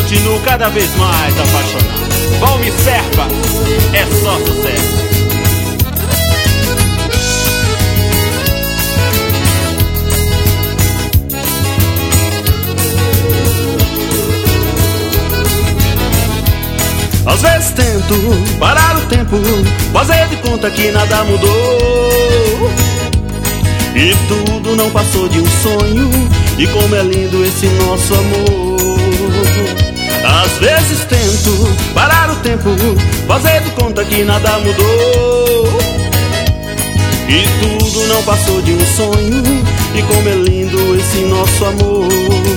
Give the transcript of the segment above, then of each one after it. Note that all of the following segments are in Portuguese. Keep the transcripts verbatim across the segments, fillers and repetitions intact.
continuo cada vez mais apaixonado. Valmir Serpa, é só sucesso. Às vezes tento parar o tempo, fazer de conta que nada mudou, e tudo não passou de um sonho, e como é lindo esse nosso amor. Às vezes tento parar o tempo, fazer de conta que nada mudou, e tudo não passou de um sonho, e como é lindo esse nosso amor.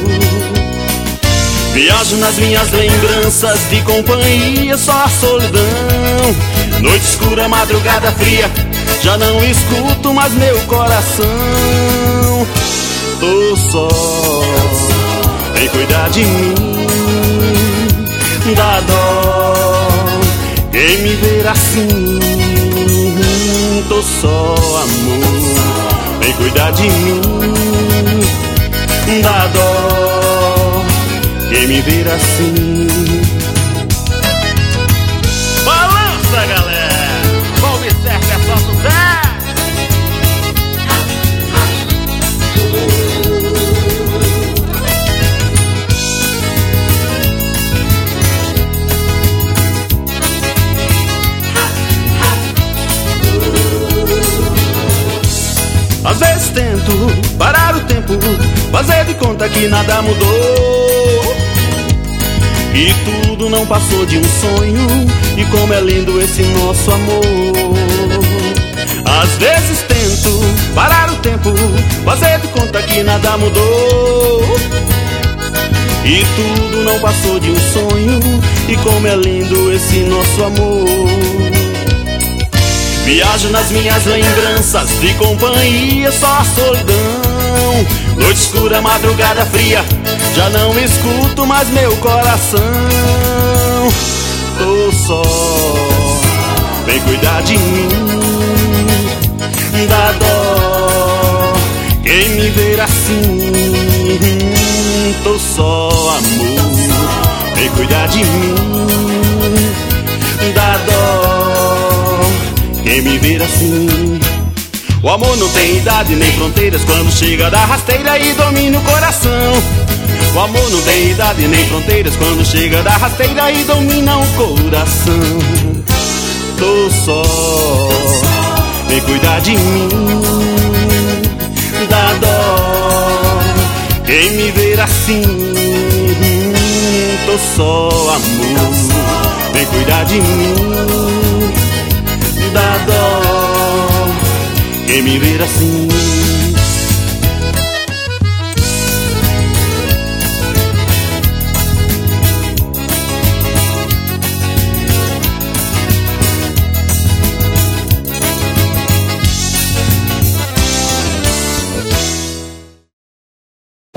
Viajo nas minhas lembranças de companhia, só a solidão. Noite escura, madrugada fria, já não escuto mais meu coração. Tô só, vem cuidar de mim, dá dó quem me ver assim. Tô só, amor, vem cuidar de mim, dá dó quem me ver assim. Balança, galera! Valmir Serpa, é só sucesso! Às vezes tento parar o tempo, fazer de conta que nada mudou, e tudo não passou de um sonho, e como é lindo esse nosso amor. Às vezes tento parar o tempo, fazer de conta que nada mudou, e tudo não passou de um sonho, e como é lindo esse nosso amor. Viajo nas minhas lembranças de companhia, só a solidão. Noite escura, madrugada fria, já não escuto mais meu coração. Tô só, vem cuidar de mim, dá dó quem me ver assim. Tô só, amor, vem cuidar de mim, dá dó quem me ver assim. O amor não tem idade nem fronteiras, quando chega da rasteira e domina o coração. O amor não tem idade nem fronteiras, quando chega da rasteira e domina o coração. Tô só, vem cuidar de mim, dá dó quem me ver assim. Tô só, amor, vem cuidar de mim, dá dó quem me ver assim.